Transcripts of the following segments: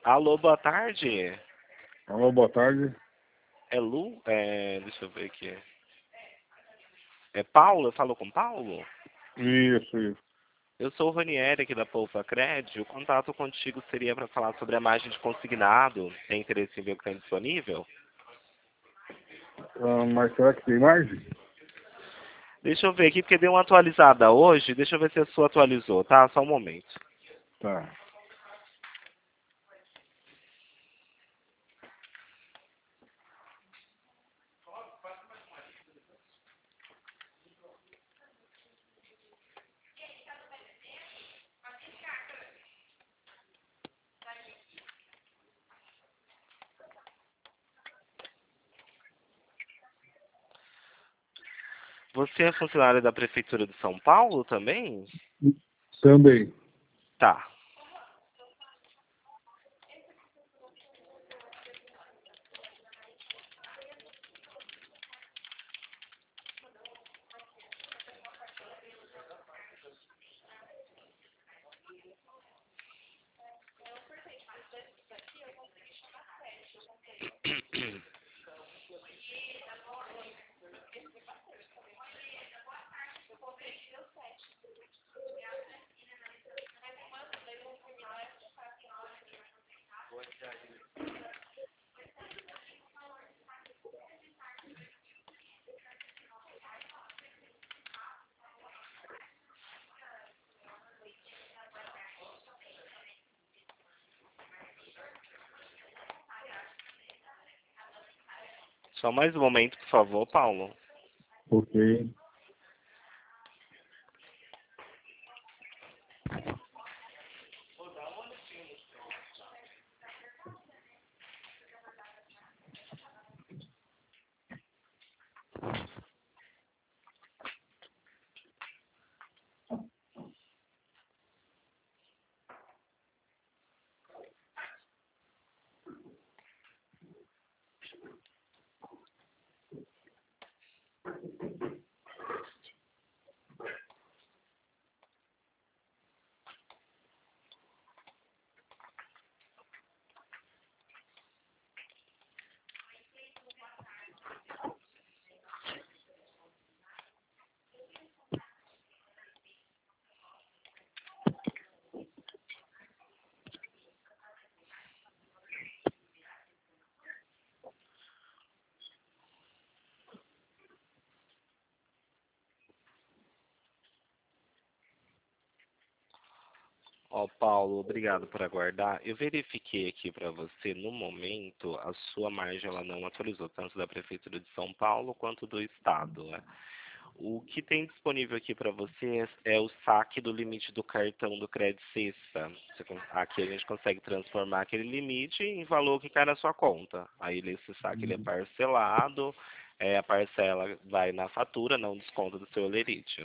Alô, boa tarde. Alô, boa tarde. É Lu? Deixa eu ver aqui. É Paulo? Eu falo com Paulo? Isso. Eu sou o Ranieri aqui da Poupa Cred. O contato contigo seria para falar sobre a margem de consignado. Tem interesse em ver o que tem disponível? Mas será que tem margem? Deixa eu ver aqui, porque deu uma atualizada hoje. Deixa eu ver se a sua atualizou, tá? Só um momento. Tá. Você é funcionário da Prefeitura de São Paulo também? Também. Tá. Só mais um momento, por favor, Paulo. Ok. Ó, Paulo, obrigado por aguardar. Eu verifiquei aqui para você, no momento, a sua margem ela não atualizou, tanto da Prefeitura de São Paulo quanto do Estado, né? O que tem disponível aqui para você é o saque do limite do cartão do Crédito Sexta. Aqui a gente consegue transformar aquele limite em valor que cai na sua conta. Aí esse saque ele é parcelado, a parcela vai na fatura, não desconta do seu holerite.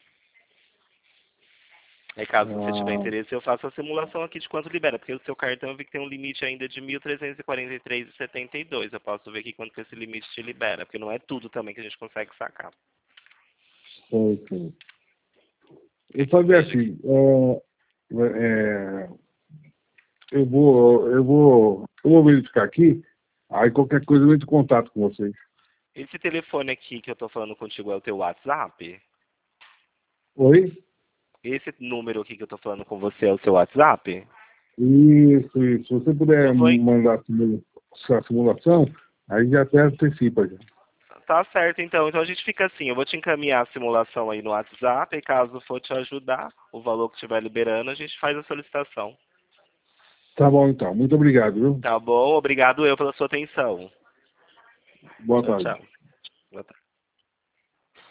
Aí, caso você tiver Ah, interesse, eu faço a simulação aqui de quanto libera, porque o seu cartão eu vi que tem um limite ainda de 1.343,72. Eu posso ver aqui quanto que esse limite te libera, porque não é tudo também que a gente consegue sacar. ok. Eu fazer Veja aqui. assim, eu vou verificar aqui, aí qualquer coisa eu entro em contato com vocês. Esse telefone aqui que eu tô falando contigo é o teu WhatsApp? Oi? Esse número aqui que eu tô falando com você é o seu WhatsApp? Isso. Se você Eu puder vou. mandar a simulação, aí já até antecipa já. Tá certo, então. Então a gente fica assim, eu vou te encaminhar a simulação aí no WhatsApp, e caso for te ajudar, o valor que estiver liberando, a gente faz a solicitação. Tá bom então. Muito obrigado, viu? Tá bom? Obrigado eu pela sua atenção. Boa Tchau, tarde. tchau.